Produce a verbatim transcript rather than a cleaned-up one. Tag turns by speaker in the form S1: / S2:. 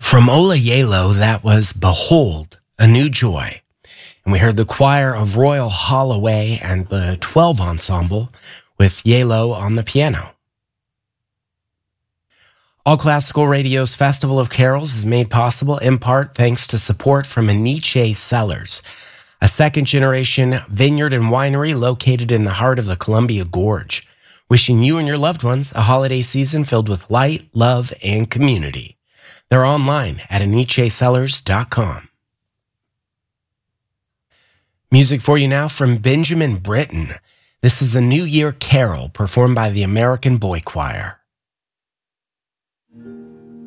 S1: From Ola Yalo, that was Behold, a New Joy. And we heard the choir of Royal Holloway and the twelve Ensemble with Yalo on the piano. All Classical Radio's Festival of Carols is made possible in part thanks to support from Aniche Cellars, a second-generation vineyard and winery located in the heart of the Columbia Gorge, wishing you and your loved ones a holiday season filled with light, love, and community. They're online at aniche cellars dot com. Music for you now from Benjamin Britten. This is a New Year Carol performed by the American Boy Choir.